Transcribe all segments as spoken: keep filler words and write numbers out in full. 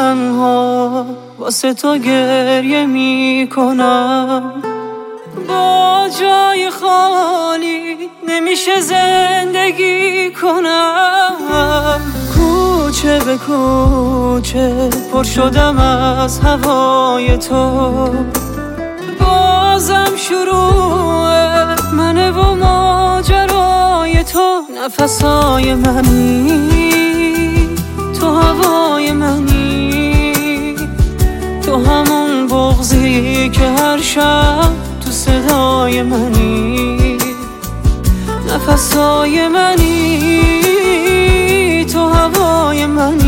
تنها واسه تو گریه میکنم. با جای خالی نمیشه زندگی کنم. کوچه به کوچه پر شدم از هوای تو. بازم شروع منه و ماجرای تو. نفسای منی، تو هوای منی، تو همون بغضی که هر شب تو صدای منی. نفسای منی، تو هوای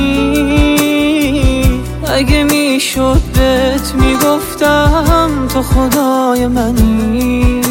منی. اگه میشد بهت میگفتم تو خدای منی.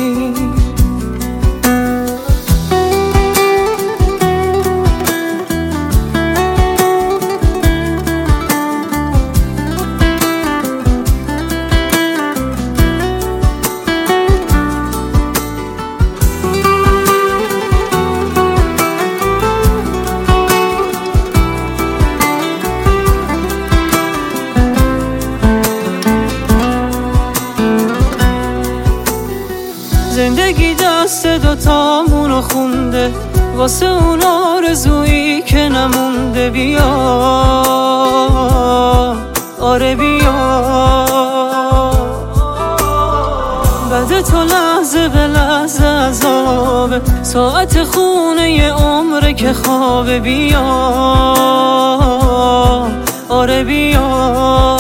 زندگی دست دوتامونو خونده واسه اون آرزویی که نمونده. بیا آره بیا، بعد تو لحظه به لحظه عذابه. ساعت خونه یه عمره که خوابه. بیا آره بیا.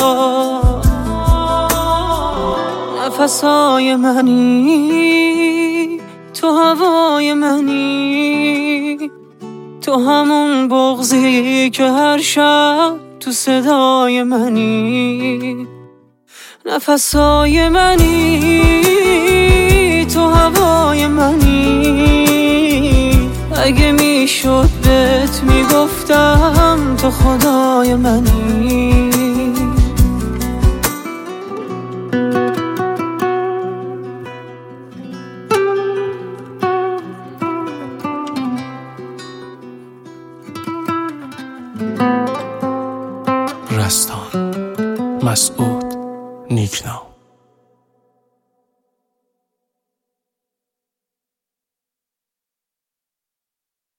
نفسای منی، تو هوای منی، تو همون بغضی که هر شب تو صدای منی. نفسای منی، تو هوای منی. اگه میشد بهت میگفتم تو خدای منی. رستان مسعود نیکنام.